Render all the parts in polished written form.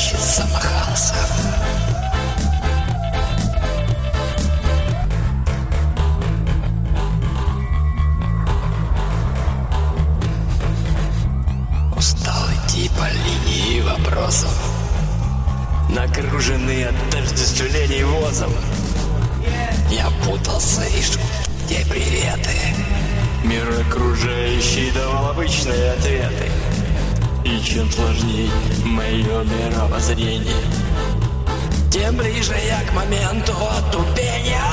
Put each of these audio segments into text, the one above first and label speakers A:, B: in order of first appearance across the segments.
A: ночи замахался. Устал идти по линии вопросов, нагруженный отождествлений возом. Я путался и где приветы. Мир окружающий давал обычные ответы. И чем сложней мое мировоззрение, тем ближе я к моменту отупения.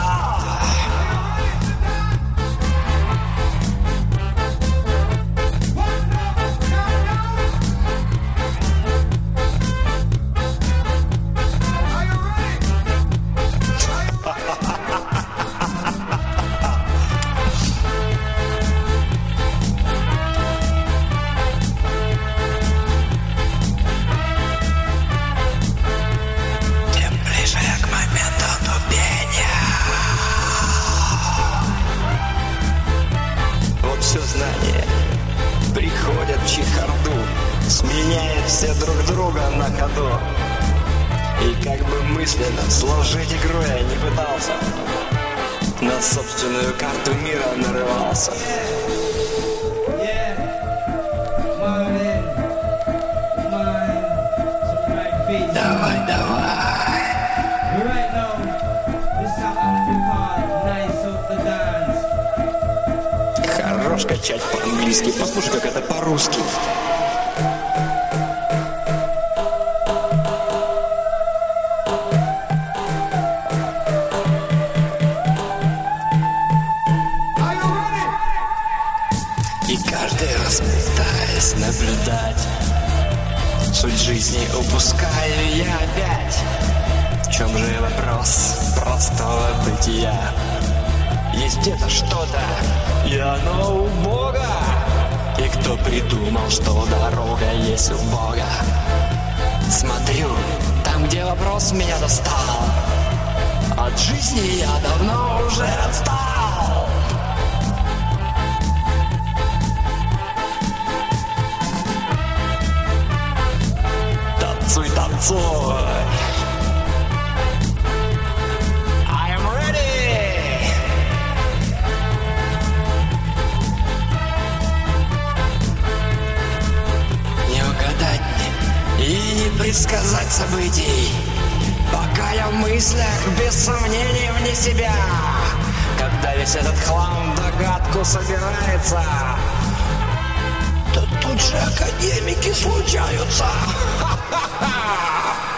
A: Все знания приходят в чехарду, сменяет все друг друга на ходу. И как бы мысленно сложить игру я не пытался, на собственную карту мира нарывался. Давай, давай. Хорош качать по-английски, послушай, как это по-русски. И каждый раз, пытаясь наблюдать суть жизни, упускаю я опять. В чем же вопрос простого бытия? Есть где-то что-то, и оно у Бога. И кто придумал, что дорога есть у Бога? Смотрю, там, где вопрос меня достал, от жизни я давно уже отстал. Танцуй, танцуй. И не предсказать событий, пока я в мыслях без сомнений вне себя. Когда весь этот хлам в догадку собирается, то тут же академики случаются. Ха-ха-ха!